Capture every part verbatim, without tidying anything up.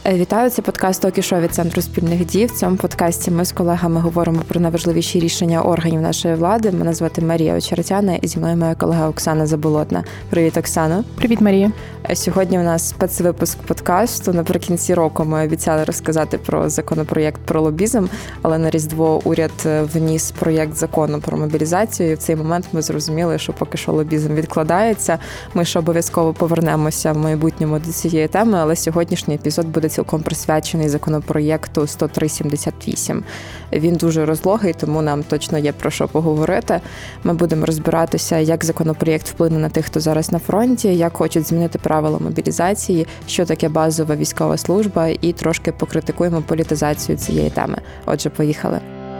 Вітаю, це подкаст «Токішо» від Центру спільних дій. В цьому подкасті ми з колегами говоримо про найважливіші рішення органів нашої влади. Мене звати Марія Очеретяна і зі мною моя колега Оксана Заболотна. Привіт, Оксано. Привіт, Марія. Сьогодні у нас спецвипуск подкасту. Наприкінці року ми обіцяли розказати про законопроєкт про лобізм, але на Різдво уряд вніс проєкт закону про мобілізацію. І в цей момент ми зрозуміли, що поки що лобізм відкладається. Ми ще обов'язково повернемося в майбутньому до цієї теми, але сьогоднішній епізод буде цілком присвячений законопроєкту сто три сімдесят вісім. Він дуже розлогий, тому нам точно є про що поговорити. Ми будемо розбиратися, як законопроєкт вплине на тих, хто зараз на фронті, як хочуть змінити правила мобілізації, що таке базова військова служба, і трошки покритикуємо політизацію цієї теми. Отже, поїхали.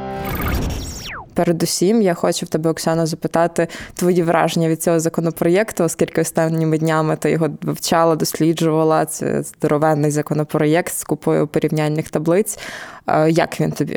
Передусім, я хочу в тебе, Оксано, запитати твої враження від цього законопроєкту, оскільки останніми днями ти його вивчала, досліджувала. Це здоровенний законопроєкт з купою порівняльних таблиць. Як він тобі?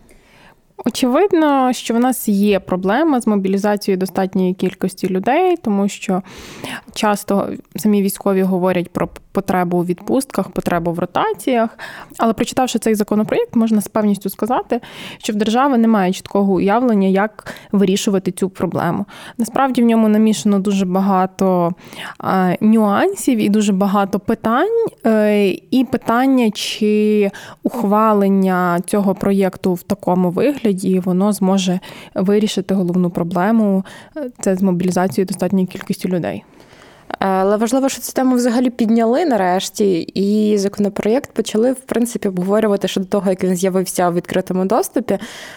Очевидно, що в нас є проблема з мобілізацією достатньої кількості людей, тому що часто самі військові говорять про потребу у відпустках, потребу в ротаціях, але прочитавши цей законопроєкт, можна з певністю сказати, що в держави немає чіткого уявлення, як вирішувати цю проблему. Насправді в ньому намішано дуже багато е, нюансів і дуже багато питань, е, і питання, чи ухвалення цього проєкту в такому вигляді, воно зможе вирішити головну проблему – це з мобілізацією достатньої кількості людей. Але важливо, що цю тему взагалі підняли нарешті, і законопроєкт почали, в принципі, обговорювати ще до того, як він з'явився у відкритому доступі.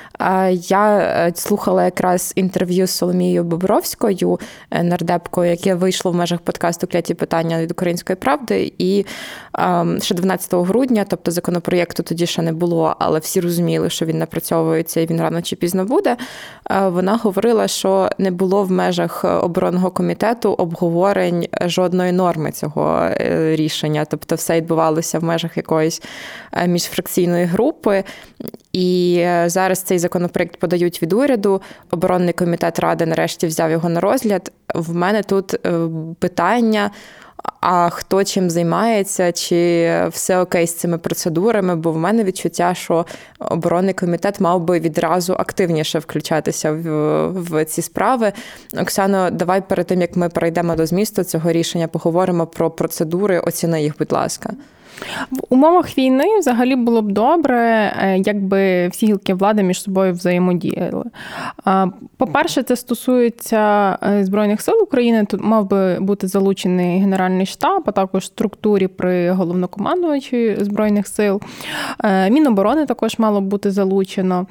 Я слухала якраз інтерв'ю з Соломією Бобровською, нардепкою, яке вийшло в межах подкасту «Кляті питання» від «Української правди», і ще дванадцятого грудня, тобто законопроєкту тоді ще не було, але всі розуміли, що він напрацьовується і він рано чи пізно буде, вона говорила, що не було в межах оборонного комітету обговорень жодної норми цього рішення, тобто все відбувалося в межах якоїсь міжфракційної групи, і зараз цей законопроєкт подають від уряду, оборонний комітет Ради нарешті взяв його на розгляд. В мене тут питання, а хто чим займається, чи все окей з цими процедурами, бо в мене відчуття, що оборонний комітет мав би відразу активніше включатися в, в ці справи. Оксано, давай перед тим, як ми перейдемо до змісту цього рішення, поговоримо про процедури, оціни їх, будь ласка. В умовах війни взагалі було б добре, якби всі гілки влади між собою взаємодіяли. По-перше, це стосується Збройних сил України. Тут мав би бути залучений Генеральний штаб, а також структурі при головнокомандувачі Збройних сил. Міноборони також мало б бути залучено.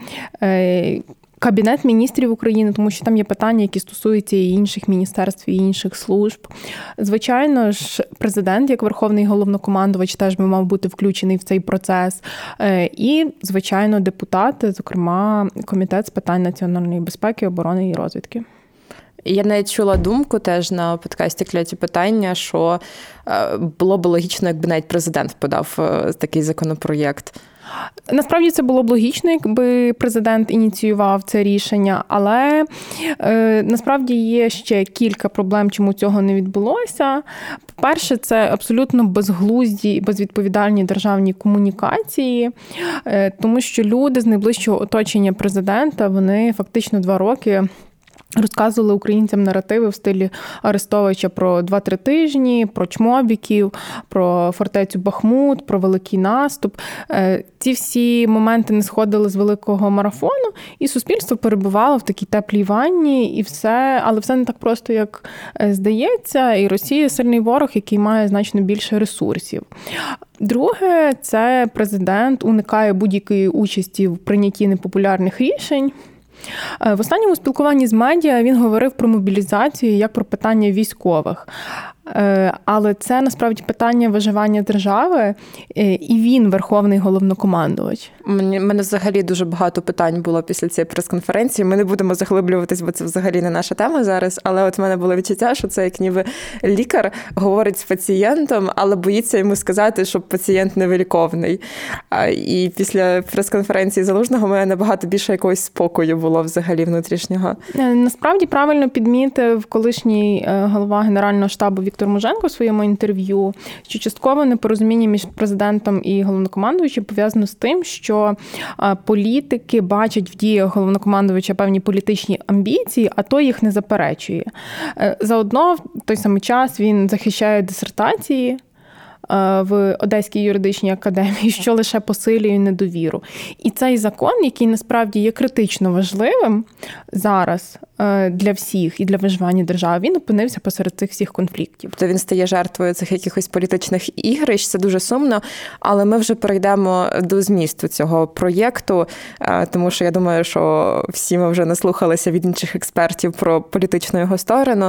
Кабінет міністрів України, тому що там є питання, які стосуються і інших міністерств, і інших служб. Звичайно ж, президент, як верховний головнокомандувач, теж би мав бути включений в цей процес. І, звичайно, депутати, зокрема, Комітет з питань національної безпеки, оборони і розвідки. Я навіть чула думку теж на подкасті «Кляті питання», що було б логічно, якби навіть президент подав такий законопроєкт. Насправді це було б логічно, якби президент ініціював це рішення, але е, насправді є ще кілька проблем, чому цього не відбулося. По-перше, це абсолютно безглузді, безвідповідальні державні комунікації, е, тому що люди з найближчого оточення президента, вони фактично два роки розказували українцям наративи в стилі Арестовича про два-три тижні, про чмобіків, про фортецю Бахмут, про великий наступ. Ці всі моменти не сходили з великого марафону, і суспільство перебувало в такій теплій ванні, і все, але все не так просто, як здається, і Росія – сильний ворог, який має значно більше ресурсів. Друге, це президент уникає будь-якої участі в прийнятті непопулярних рішень. В останньому спілкуванні з медіа він говорив про мобілізацію як про питання військових. Але це насправді питання виживання держави, і він верховний головнокомандувач. Мені мене взагалі дуже багато питань було після цієї прес-конференції. Ми не будемо заглиблюватись, бо це взагалі не наша тема зараз. Але от в мене було відчуття, що це як ніби лікар говорить з пацієнтом, але боїться йому сказати, що пацієнт невиліковний. І після прес-конференції Залужного у мене набагато більше якогось спокою було взагалі внутрішнього. Насправді правильно підмітив колишній голова Генерального штабу Віктор Віктор Муженко в своєму інтерв'ю, що частково непорозуміння між президентом і головнокомандувачем пов'язано з тим, що політики бачать в діях головнокомандувача певні політичні амбіції, а той їх не заперечує. Заодно в той самий час він захищає дисертації в Одеській юридичній академії, що лише посилює недовіру. І цей закон, який насправді є критично важливим зараз для всіх і для виживання держави, він опинився посеред цих всіх конфліктів. Тобто він стає жертвою цих якихось політичних ігрищ, це дуже сумно, але ми вже перейдемо до змісту цього проєкту, тому що я думаю, що всі ми вже наслухалися від інших експертів про політичну його сторону,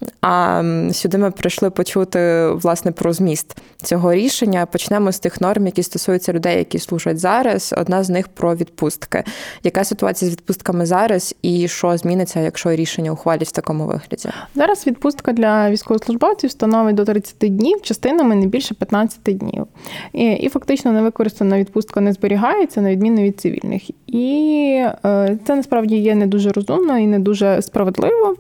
а сюди ми прийшли почути, власне, про зміст цього рішення. Почнемо з тих норм, які стосуються людей, які служать зараз. Одна з них про відпустки. Яка ситуація з відпустками зараз і що зміниться, якщо рішення ухвалять в такому вигляді? Зараз відпустка для військовослужбовців становить до тридцяти днів, частинами не більше п'ятнадцяти днів. І, і фактично невикористана відпустка не зберігається, на відміну від цивільних. І е, це насправді є не дуже розумно і не дуже справедливо.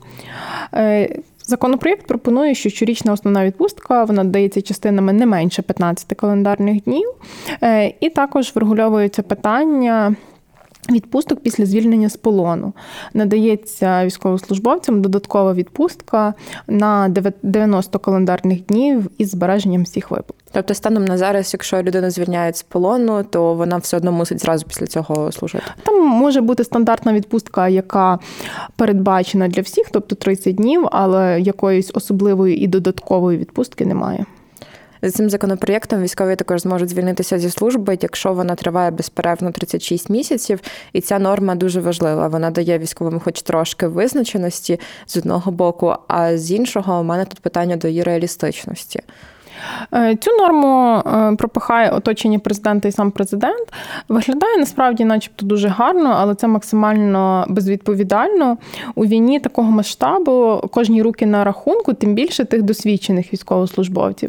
Е, Законопроєкт пропонує, що щорічна основна відпустка, вона дається частинами не менше п'ятнадцяти календарних днів. І також врегульовується питання відпусток після звільнення з полону. Надається військовослужбовцям додаткова відпустка на дев'яносто календарних днів із збереженням всіх виплат. Тобто станом на зараз, якщо людина звільняють з полону, то вона все одно мусить зразу після цього служити? Там може бути стандартна відпустка, яка передбачена для всіх, тобто тридцять днів, але якоїсь особливої і додаткової відпустки немає. За цим законопроєктом військові також зможуть звільнитися зі служби, якщо вона триває безперервно тридцять шість місяців. І ця норма дуже важлива. Вона дає військовим хоч трошки визначеності з одного боку, а з іншого у мене тут питання до її реалістичності. Цю норму пропихає оточення президента і сам президент. Виглядає насправді начебто дуже гарно, але це максимально безвідповідально. У війні такого масштабу кожні руки на рахунку, тим більше тих досвідчених військовослужбовців.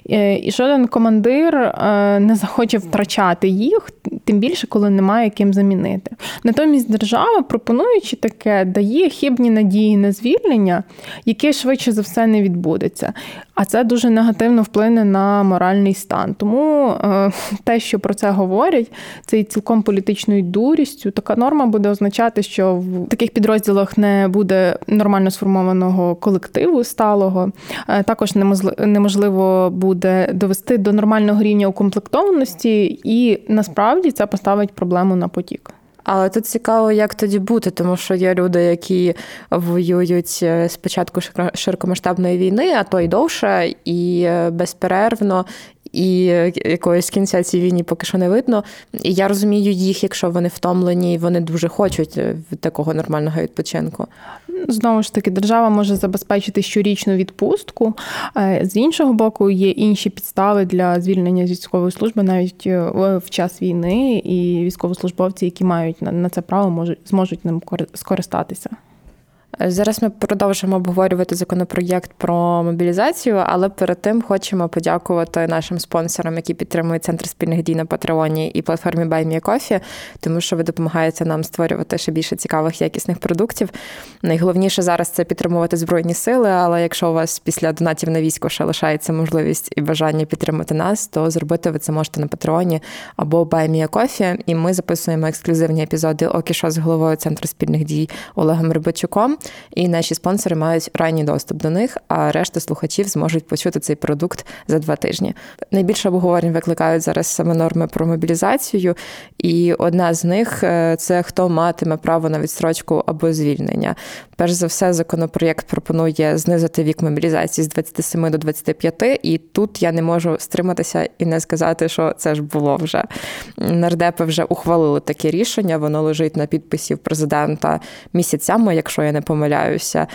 І жоден командир не захоче втрачати їх, тим більше, коли немає ким замінити. Натомість держава, пропонуючи таке, дає хибні надії на звільнення, яке швидше за все не відбудеться. А це дуже негативно вплине на моральний стан. Тому е, те, що про це говорять, це і цілком політичною дурістю. Така норма буде означати, що в таких підрозділах не буде нормально сформованого колективу сталого. Е, також неможливо буде довести до нормального рівня укомплектованості, і насправді це поставить проблему на потік. Але тут цікаво, як тоді бути, тому що є люди, які воюють з початку широкомасштабної війни, а то й довше, і безперервно, і якоїсь кінця цієї війни поки що не видно. І я розумію їх, якщо вони втомлені, і вони дуже хочуть такого нормального відпочинку. Знову ж таки, держава може забезпечити щорічну відпустку. З іншого боку, є інші підстави для звільнення з військової служби навіть в час війни, і військовослужбовці, які мають на це право, можуть, зможуть ним скористатися. Зараз ми продовжимо обговорювати законопроєкт про мобілізацію, але перед тим хочемо подякувати нашим спонсорам, які підтримують Центр спільних дій на Патреоні і платформі Buy Me a Coffee, тому що ви допомагаєте нам створювати ще більше цікавих, якісних продуктів. Найголовніше зараз – це підтримувати Збройні сили, але якщо у вас після донатів на військо ще лишається можливість і бажання підтримати нас, то зробити ви це можете на Патреоні або Buy Me a Coffee, і ми записуємо ексклюзивні епізоди «Окі шо» з головою Центру спільних дій Олегом Рибачуком. І наші спонсори мають ранній доступ до них, а решта слухачів зможуть почути цей продукт за два тижні. Найбільше обговорень викликають зараз саме норми про мобілізацію, і одна з них – це хто матиме право на відстрочку або звільнення. Перш за все, законопроєкт пропонує знизити вік мобілізації з двадцяти семи до двадцяти п'яти, і тут я не можу стриматися і не сказати, що це ж було вже. Нардепи вже ухвалили таке рішення, воно лежить на підписі президента місяцями, якщо я не помиляюся.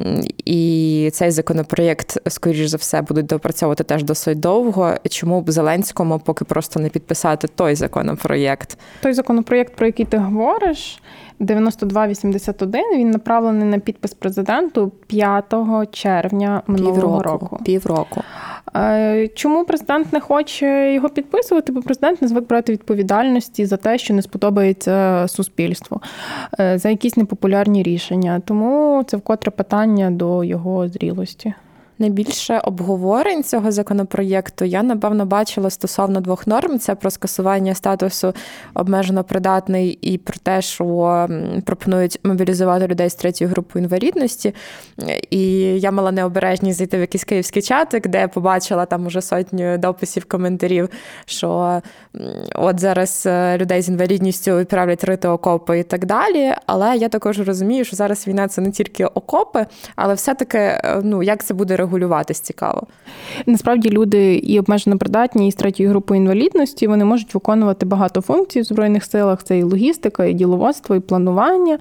І цей законопроєкт, скоріш за все, будуть допрацьовувати теж досить довго. Чому б Зеленському поки просто не підписати той законопроєкт? Той законопроєкт, про який ти говориш, дев'яносто два вісімдесят один, він направлений на підпис президенту п'ятого червня минулого Півроку. року. Півроку. Чому президент не хоче його підписувати? Бо президент не звик брати відповідальності за те, що не сподобається суспільству, за якісь непопулярні рішення. Тому це вкотре питання до його зрілості. Найбільше обговорень цього законопроєкту я, напевно, бачила стосовно двох норм. Це про скасування статусу обмежено придатний і про те, що пропонують мобілізувати людей з третьою групою інвалідності. І я мала необережність зайти в якийсь київський чатик, де я побачила там уже сотню дописів, коментарів, що от зараз людей з інвалідністю відправлять рити окопи і так далі. Але я також розумію, що зараз війна – це не тільки окопи, але все-таки, ну, як це буде регулюватись, цікаво. Насправді люди і обмежено придатні, і з третьою групою інвалідності, вони можуть виконувати багато функцій в Збройних силах. Це і логістика, і діловодство, і планування.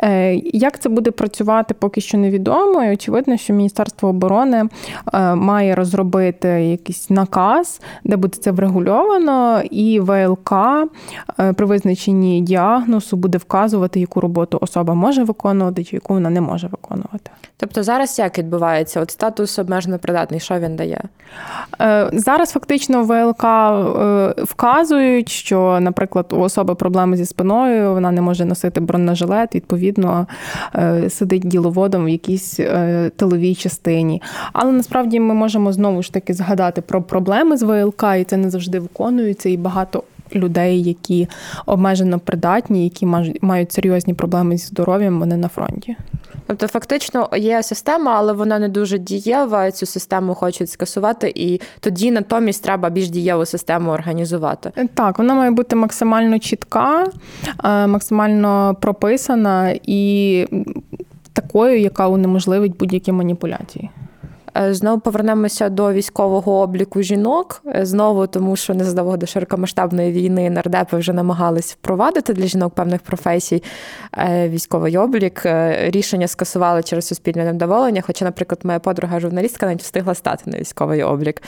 Як це буде працювати, поки що невідомо. І очевидно, що Міністерство оборони має розробити якийсь наказ, де буде це врегульовано, і ВЛК при визначенні діагнозу буде вказувати, яку роботу особа може виконувати, чи яку вона не може виконувати. Тобто зараз як відбувається? От статус обмежено придатний, що він дає? Зараз фактично ВЛК вказують, що, наприклад, у особи проблеми зі спиною, вона не може носити бронежилет, відповідно, сидить діловодом в якійсь тиловій частині. Але насправді ми можемо знову ж таки згадати про проблеми з ВЛК, і це не завжди виконується, і багато людей, які обмежено придатні, які мають серйозні проблеми зі здоров'ям, вони на фронті. Тобто фактично є система, але вона не дуже дієва, цю систему хочуть скасувати, і тоді натомість треба більш дієву систему організувати. Так, вона має бути максимально чітка, максимально прописана і такою, яка унеможливить будь-які маніпуляції. Знову повернемося до військового обліку жінок. Знову тому, що незадовго до широкомасштабної війни нардепи вже намагались впровадити для жінок певних професій військовий облік. Рішення скасували через суспільне невдоволення, хоча, наприклад, моя подруга-журналістка навіть встигла стати на військовий облік.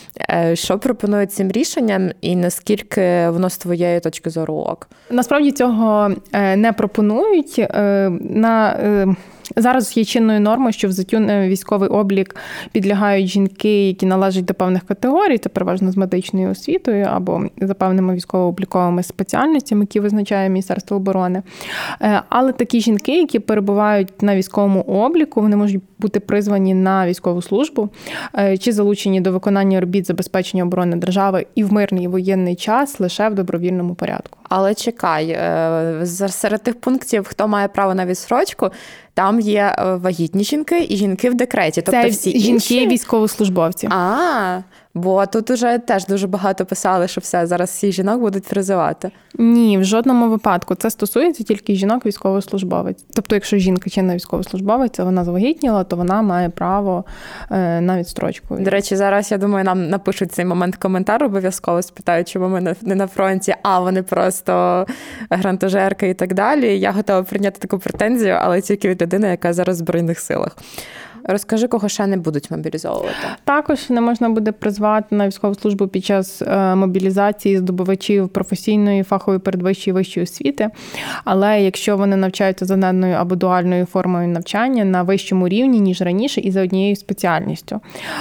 Що пропонують цим рішенням і наскільки воно з твоєї точки зору ок? Насправді цього не пропонують. На Зараз є чинною нормою, що взяттю на військовий облік підлягають жінки, які належать до певних категорій, це переважно з медичною освітою або за певними військово-обліковими спеціальностями, які визначає Міністерство оборони. Але такі жінки, які перебувають на військовому обліку, вони можуть бути призвані на військову службу чи залучені до виконання робіт забезпечення оборони держави і в мирний і воєнний час лише в добровільному порядку. Але чекай, серед тих пунктів, хто має право на відстрочку, там є вагітні жінки і жінки в декреті. Тобто це всі жінки інші... військовослужбовці. А, бо тут уже теж дуже багато писали, що все, зараз всі жінок будуть призивати. Ні, в жодному випадку. Це стосується тільки жінок військовослужбовець. Тобто, якщо жінка чинна військовослужбовець, вона завагітніла, то вона має право на відстрочку. До речі, зараз, я думаю, нам напишуть цей момент коментар обов'язково, спитають, чому ми не на фронті, а вони просто грантожерки і так далі. Я готова прийняти таку претензію, але тільки від людини, яка зараз в Збройних силах. Розкажи, кого ще не будуть мобілізовувати. Також не можна буде призвати на військову службу під час мобілізації здобувачів професійної, фахової, передвищої, вищої освіти. Але якщо вони навчаються за даною або дуальною формою навчання на вищому рівні, ніж раніше, і за однією спеціальністю.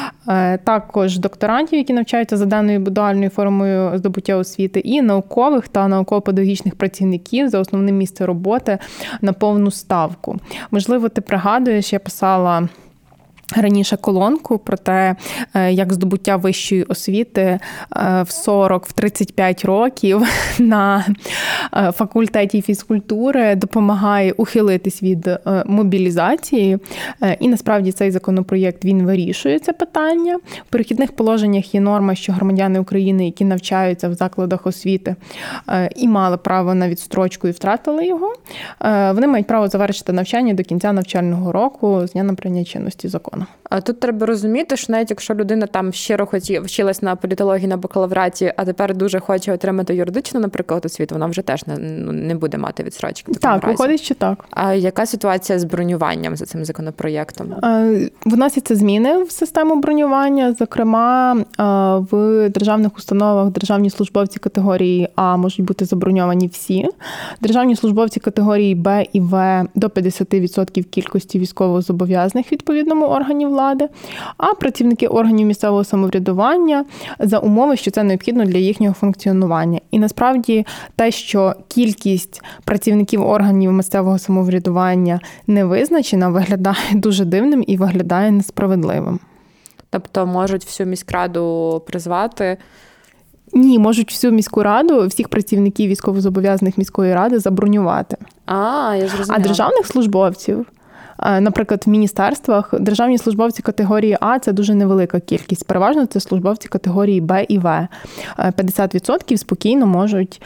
Також докторантів, які навчаються за даною дуальною формою здобуття освіти, і наукових та науково-педагогічних працівників за основним місцем роботи на повну ставку. Можливо, ти пригадуєш, я писала раніше колонку про те, як здобуття вищої освіти в сорок, в тридцять п'ять років на факультеті фізкультури допомагає ухилитись від мобілізації. І насправді цей законопроєкт, він вирішує це питання. В перехідних положеннях є норма, що громадяни України, які навчаються в закладах освіти і мали право на відстрочку і втратили його, вони мають право завершити навчання до кінця навчального року з дня набрання чинності закону. А тут треба розуміти, що навіть якщо людина там щиро хотіла, вчилась на політології на бакалавраті, а тепер дуже хоче отримати юридичну, наприклад, освіту, вона вже теж не, не буде мати відстрочки. Так, виходить, що так. А яка ситуація з бронюванням за цим законопроєктом? Вносяться зміни в систему бронювання, зокрема в державних установах державні службовці категорії А можуть бути заброньовані всі. Державні службовці категорії Б і В до п'ятдесят відсотків кількості військовозобов'язаних відповідному органі влади, а працівники органів місцевого самоврядування за умови, що це необхідно для їхнього функціонування. І насправді те, що кількість працівників органів місцевого самоврядування не визначена, виглядає дуже дивним і виглядає несправедливим. Тобто можуть всю міськраду призвати? Ні, можуть всю міську раду, всіх працівників військовозобов'язаних міської ради забронювати. А, я зрозуміла. А державних службовців, наприклад, в міністерствах, державні службовці категорії А – це дуже невелика кількість. Переважно це службовці категорії Б і В. п'ятдесят відсотків спокійно можуть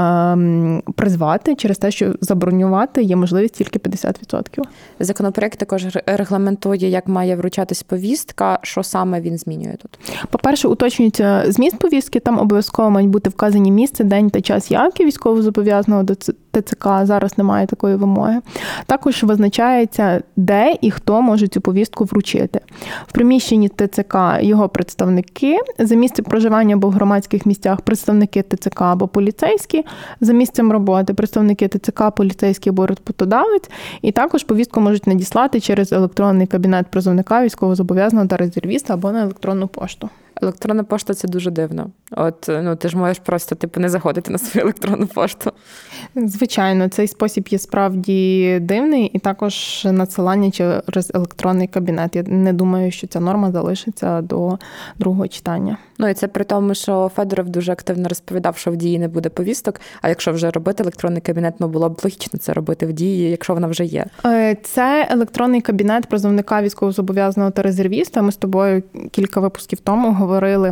ем, призвати через те, що забронювати є можливість тільки п'ятдесят відсотків. Законопроект також регламентує, як має вручатись повістка. Що саме він змінює тут? По-перше, уточнюється зміст повістки. Там обов'язково мають бути вказані місце, день та час явки військовозобов'язаного до ТЦК. Зараз немає такої вимоги. Також визначається, де і хто може цю повістку вручити. В приміщенні ТЦК його представники, за місцем проживання або в громадських місцях представники ТЦК або поліцейські, за місцем роботи представники ТЦК, поліцейський або роботодавець, і також повістку можуть надіслати через електронний кабінет призовника, військовозобов'язаного та резервіста або на електронну пошту. Електронна пошта – це дуже дивно. От, ну, ти ж можеш просто, типу, не заходити на свою електронну пошту. Звичайно, цей спосіб є справді дивний, і також надсилання через електронний кабінет. Я не думаю, що ця норма залишиться до другого читання. Ну, і це при тому, що Федоров дуже активно розповідав, що в Дії не буде повісток, а якщо вже робити електронний кабінет, ну, було б логічно це робити в Дії, якщо вона вже є. Це електронний кабінет призовника, військовозобов'язаного та резервіста. Ми з тобою кілька випусків тому говорили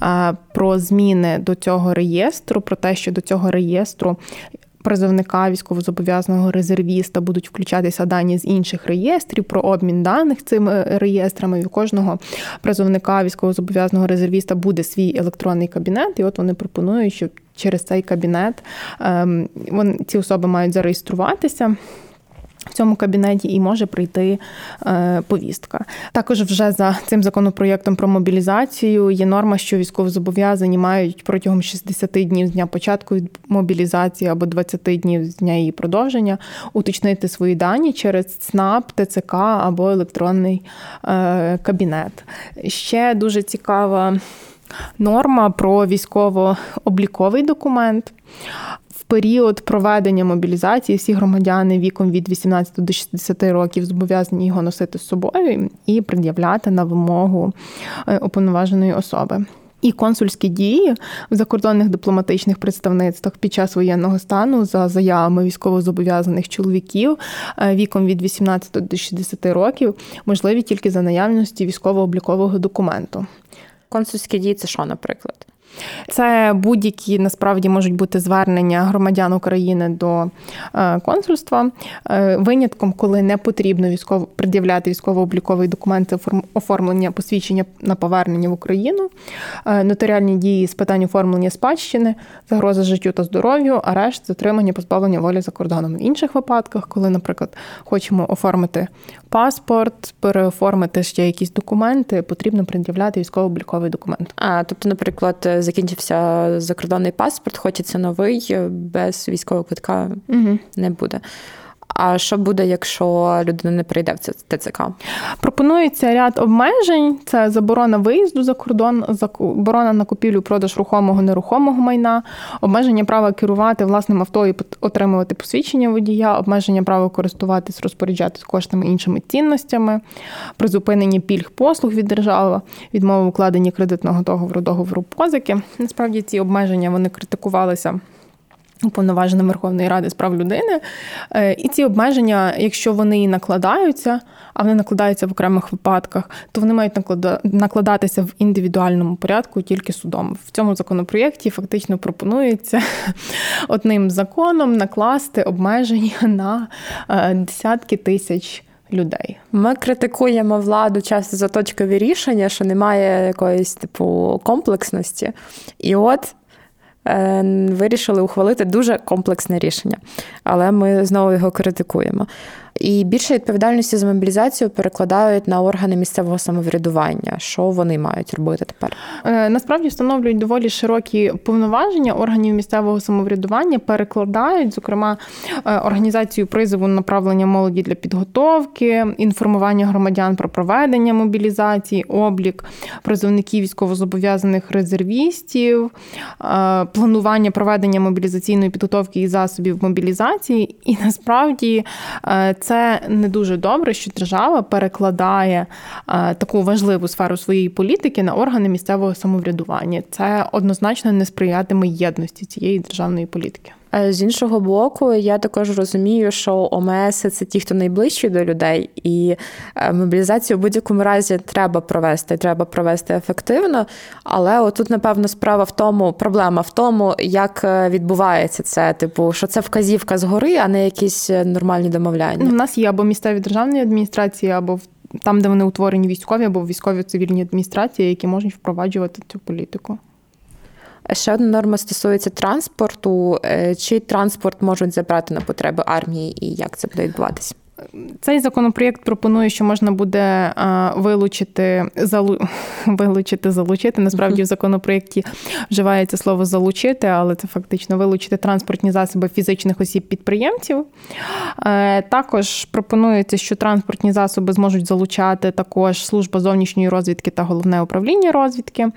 про зміни до цього реєстру, про те, що до цього реєстру призовника, військовозобов'язаного, резервіста будуть включатися дані з інших реєстрів, про обмін даних цими реєстрами. І у кожного призовника, військовозобов'язаного, резервіста буде свій електронний кабінет, і от вони пропонують, що через цей кабінет вони, ці особи мають зареєструватися в цьому кабінеті і може прийти е, повістка. Також вже за цим законопроєктом про мобілізацію є норма, що військовозобов'язані мають протягом шістдесят днів з дня початку мобілізації або двадцять днів з дня її продовження уточнити свої дані через ЦНАП, ТЦК або електронний е, кабінет. Ще дуже цікава норма про військово-обліковий документ. В період проведення мобілізації всі громадяни віком від вісімнадцяти до шістдесяти років зобов'язані його носити з собою і пред'являти на вимогу уповноваженої особи. І консульські дії в закордонних дипломатичних представництвах під час воєнного стану за заявами військовозобов'язаних чоловіків віком від вісімнадцяти до шістдесяти років можливі тільки за наявності військово-облікового документу. Консульські дії – це що, наприклад? Це будь-які, насправді, можуть бути звернення громадян України до консульства. Винятком, коли не потрібно військово пред'являти військово-обліковий документ, це оформлення посвідчення на повернення в Україну, нотаріальні дії з питань оформлення спадщини, загроза життю та здоров'ю, арешт, затримання, позбавлення волі за кордоном. В інших випадках, коли, наприклад, хочемо оформити паспорт, переоформити ще якісь документи, потрібно пред'являти військово-обліковий документ. А, тобто, наприклад, закінчився закордонний паспорт, хочеться новий, без військового квитка угу. не буде. А що буде, якщо людина не прийде в ТЦК? Пропонується ряд обмежень. Це заборона виїзду за кордон, заборона на купівлю, продаж рухомого, нерухомого майна, обмеження права керувати власним авто і отримувати посвідчення водія, обмеження права користуватись, розпоряджатись коштами, іншими цінностями, призупинення пільг послуг від держави, відмова в укладенні кредитного договору, договору позики. Насправді ці обмеження, вони критикувалися Уповноваженим Верховної Ради з прав людини. І ці обмеження, якщо вони і накладаються, а вони накладаються в окремих випадках, то вони мають накладатися в індивідуальному порядку тільки судом. В цьому законопроєкті фактично пропонується одним законом накласти обмеження на десятки тисяч людей. Ми критикуємо владу часто за точкові рішення, що немає якоїсь типу комплексності. І от вирішили ухвалити дуже комплексне рішення. Але ми знову його критикуємо. І більше відповідальності за мобілізацію перекладають на органи місцевого самоврядування. Що вони мають робити тепер? Насправді встановлюють доволі широкі повноваження органів місцевого самоврядування, перекладають, зокрема, організацію призову направлення молоді для підготовки, інформування громадян про проведення мобілізації, облік призовників військовозобов'язаних резервістів, планування проведення мобілізаційної підготовки і засобів мобілізації. І насправді це не дуже добре, що держава перекладає таку важливу сферу своєї політики на органи місцевого самоврядування. Це однозначно не сприятиме єдності цієї державної політики. З іншого боку, я також розумію, що ОМС – це ті, хто найближчі до людей, і мобілізацію в будь-якому разі треба провести, треба провести ефективно, але отут, напевно, справа в тому, проблема в тому, як відбувається це, типу, що це вказівка згори, а не якісь нормальні домовляння. У нас є або місцеві державні адміністрації, або там, де вони утворені військові, або військові-цивільні адміністрації, які можуть впроваджувати цю політику. Ще одна норма стосується транспорту. Чи транспорт можуть забрати на потреби армії і як це буде відбуватися? Цей законопроєкт пропонує, що можна буде вилучити, залу... вилучити, залучити. Насправді в законопроєкті вживається слово «залучити», але це фактично вилучити транспортні засоби фізичних осіб-підприємців. Також пропонується, що транспортні засоби зможуть залучати також Служба зовнішньої розвідки та Головне управління розвідки.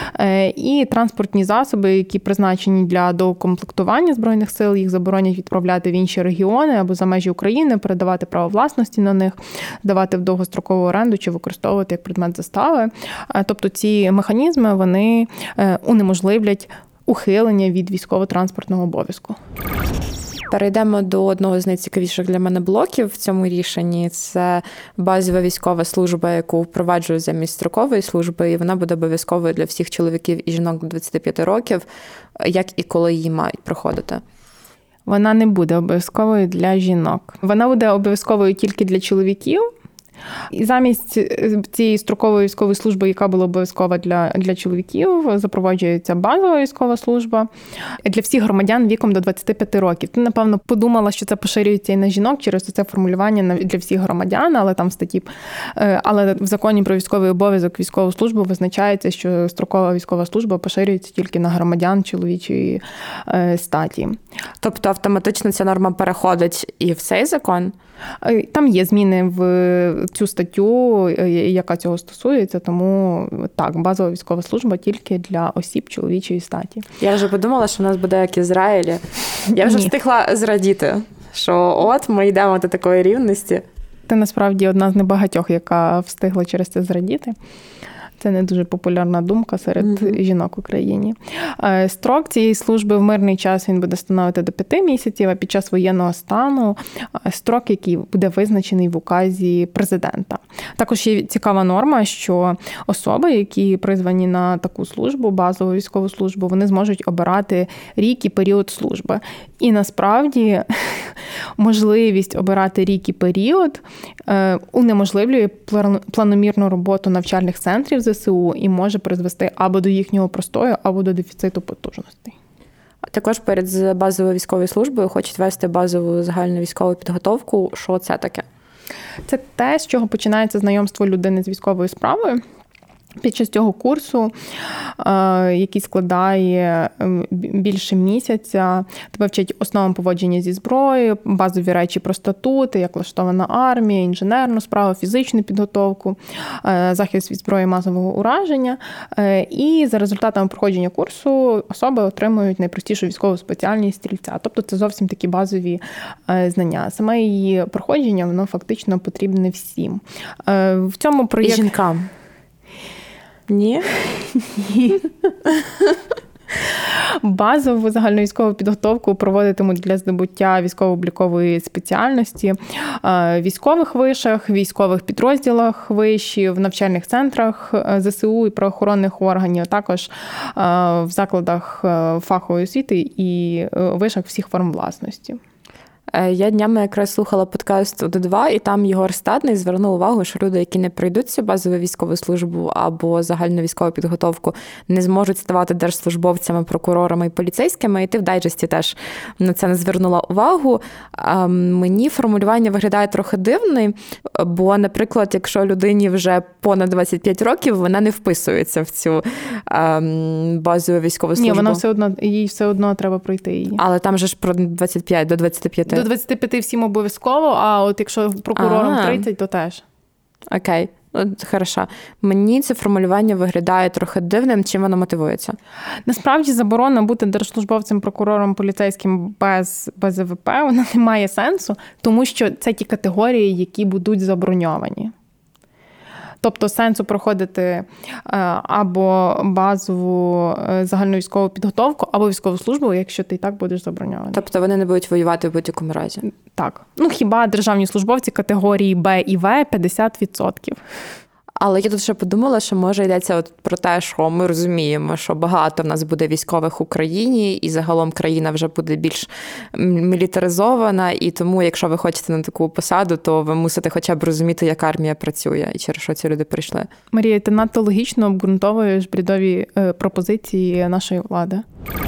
І транспортні засоби, які призначені для доукомплектування Збройних сил, їх заборонять відправляти в інші регіони або за межі України, передавати право власності на них, давати в довгострокову оренду чи використовувати як предмет застави. Тобто ці механізми, вони унеможливлять ухилення від військово-транспортного обов'язку. Перейдемо до одного з найцікавіших для мене блоків в цьому рішенні. Це базова військова служба, яку впроваджують замість строкової служби, і вона буде обов'язковою для всіх чоловіків і жінок до двадцяти п'яти років. Як і коли її мають проходити? Вона не буде обов'язковою для жінок. Вона буде обов'язковою тільки для чоловіків. І замість цієї строкової військової служби, яка була обов'язкова для, для чоловіків, запроваджується базова військова служба для всіх громадян віком до двадцяти п'яти років. Ти, напевно, подумала, що це поширюється і на жінок через це формулювання для всіх громадян, але там в статті, але в законі про військовий обов'язок військову службу визначається, що строкова військова служба поширюється тільки на громадян чоловічої статі. Тобто автоматично ця норма переходить і в цей закон? Там є зміни в цю статтю, яка цього стосується, тому так, базова військова служба тільки для осіб чоловічої статі. Я вже подумала, що в нас буде як в Ізраїлі. Я вже Ні. встигла зрадіти, що от ми йдемо до такої рівності. Ти насправді одна з небагатьох, яка встигла через це зрадіти. Це не дуже популярна думка серед mm-hmm. жінок в Україні. Строк цієї служби в мирний час він буде становити до п'яти місяців, а під час воєнного стану строк, який буде визначений в указі президента. Також є цікава норма, що особи, які призвані на таку службу, базову військову службу, вони зможуть обирати рік і період служби. І насправді можливість обирати рік і період унеможливлює планомірну роботу навчальних центрів зе се у і може призвести або до їхнього простою, або до дефіциту потужностей. Також перед базовою військовою службою хочуть вести базову загальну військову підготовку. Що це таке? Це те, з чого починається знайомство людини з військовою справою. Під час цього курсу, який складає більше місяця, тебе вчать основам поводження зі зброєю, базові речі про статути, як влаштована армія, інженерну справу, фізичну підготовку, захист від зброї масового ураження. І за результатами проходження курсу особи отримують найпростішу військову спеціальність стрільця. Тобто це зовсім такі базові знання. Саме її проходження, воно фактично потрібне всім. В цьому проєкт... І жінкам. Ні? Ні. Базову загальновійськову підготовку проводитимуть для здобуття військово-облікової спеціальності в військових вишах, військових підрозділах вишів, в навчальних центрах зе се у і правоохоронних органів, а також в закладах фахової освіти і вишах всіх форм власності. Я днями якраз слухала подкаст «О два», і там Єгор Статний звернув увагу, що люди, які не пройдуть цю базову військову службу або загальну військову підготовку, не зможуть ставати держслужбовцями, прокурорами і поліцейськими. І ти в дайджесті теж на це не звернула увагу. Мені формулювання виглядає трохи дивним, бо, наприклад, якщо людині вже понад двадцять п'ять років, вона не вписується в цю базову військову службу. Ні, вона все одно, їй все одно треба пройти її. Але там же ж про двадцять п'ять до двадцяти п'яти. До двадцяти п'яти всім обов'язково, а от якщо прокурором тридцять, то теж. Окей. Хорошо. Мені це формулювання виглядає трохи дивним. Чим воно мотивується? Насправді заборона бути держслужбовцем, прокурором, поліцейським без, без ВВП, вона не має сенсу, тому що це ті категорії, які будуть заброньовані. Тобто сенсу проходити або базову загальновійськову підготовку, або військову службу, якщо ти і так будеш заброньований. Тобто вони не будуть воювати в будь-якому разі? Так. Ну, хіба державні службовці категорії Б і В п'ятдесят відсотків. Але я тут ще подумала, що може йдеться от про те, що ми розуміємо, що багато в нас буде військових в Україні, і загалом країна вже буде більш мілітаризована, і тому, якщо ви хочете на таку посаду, то ви мусите хоча б розуміти, як армія працює, і через що ці люди прийшли. Марія, ти надто логічно обґрунтовуєш брідові пропозиції нашої влади.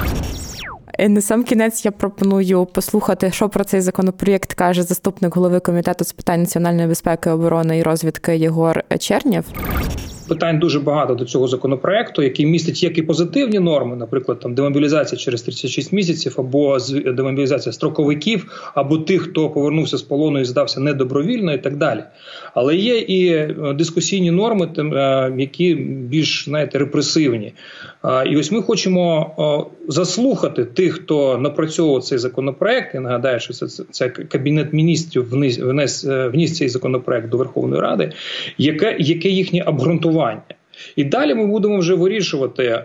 На сам кінець я пропоную послухати, що про цей законопроєкт каже заступник голови Комітету з питань національної безпеки, оборони і розвідки Єгор Чернєв. Питань дуже багато до цього законопроекту, який містить як і позитивні норми, наприклад, там демобілізація через тридцять шість місяців, або демобілізація строковиків, або тих, хто повернувся з полону і здався недобровільно, і так далі. Але є і дискусійні норми, які більш, знаєте, репресивні. І ось ми хочемо заслухати тих, хто напрацьовував цей законопроект. Я нагадаю, що це, це Кабінет міністрів вниз, вниз, вніс цей законопроект до Верховної Ради, яке, яке їхнє обґрунтування. І далі ми будемо вже вирішувати.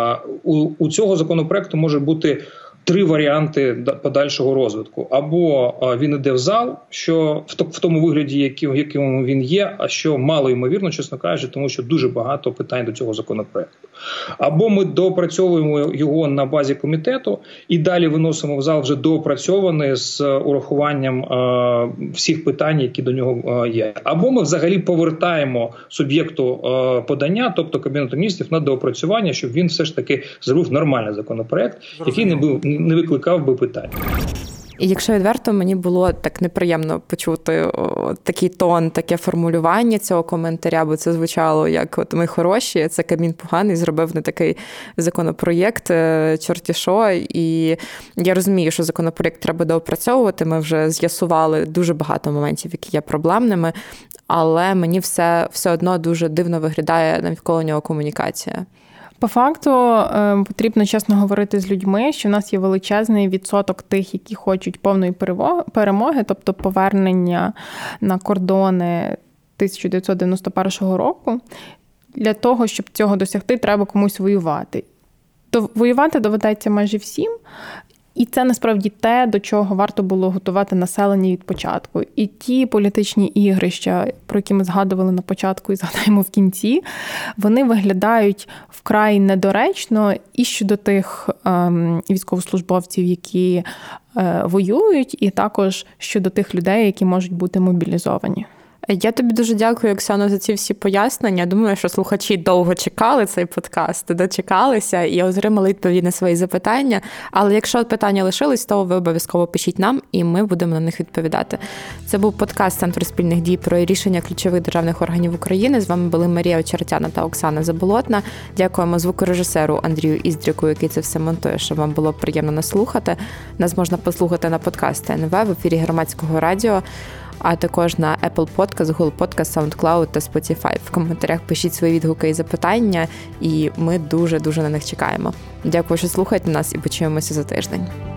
У, у цього законопроекту може бути три варіанти подальшого розвитку. Або він іде в зал, що в тому вигляді, яким, яким він є, а що мало ймовірно, чесно кажучи, тому що дуже багато питань до цього законопроекту. Або ми доопрацьовуємо його на базі комітету і далі виносимо в зал вже доопрацьований з урахуванням е, всіх питань, які до нього е, є. Або ми взагалі повертаємо суб'єкту е, подання, тобто Кабінету міністрів, на доопрацювання, щоб він все ж таки зробив нормальний законопроект, який не був не викликав би питань. І якщо відверто, мені було так неприємно почути о, такий тон, таке формулювання цього коментаря, бо це звучало як от ми хороші, це Кабмін поганий, зробив не такий законопроєкт, чорті що. І я розумію, що законопроєкт треба доопрацьовувати, ми вже з'ясували дуже багато моментів, які є проблемними, але мені все, все одно дуже дивно виглядає навколо нього комунікація. По факту потрібно чесно говорити з людьми, що в нас є величезний відсоток тих, які хочуть повної перемоги, тобто повернення на кордони тисяча дев'ятсот дев'яносто першого року. Для того, щоб цього досягти, треба комусь воювати. Воювати доведеться майже всім. І це насправді те, до чого варто було готувати населення від початку. І ті політичні ігрища, про які ми згадували на початку і згадаємо в кінці, вони виглядають вкрай недоречно і щодо тих ем, військовослужбовців, які е, воюють, і також щодо тих людей, які можуть бути мобілізовані. Я тобі дуже дякую, Оксано, за ці всі пояснення. Думаю, що слухачі довго чекали цей подкаст, дочекалися і отримали відповіді на свої запитання. Але якщо питання лишились, то ви обов'язково пишіть нам, і ми будемо на них відповідати. Це був подкаст Центру спільних дій про рішення ключових державних органів України. З вами були Марія Очеретяна та Оксана Заболотна. Дякуємо звукорежисеру Андрію Іздріку, який це все монтує, щоб вам було приємно нас слухати. Нас можна послухати на подкасті ен ве в ефірі Громадського радіо, а також на Apple Podcast, Google Podcast, SoundCloud та Spotify. В коментарях пишіть свої відгуки і запитання, і ми дуже-дуже на них чекаємо. Дякую, що слухаєте нас, і почуємося за тиждень.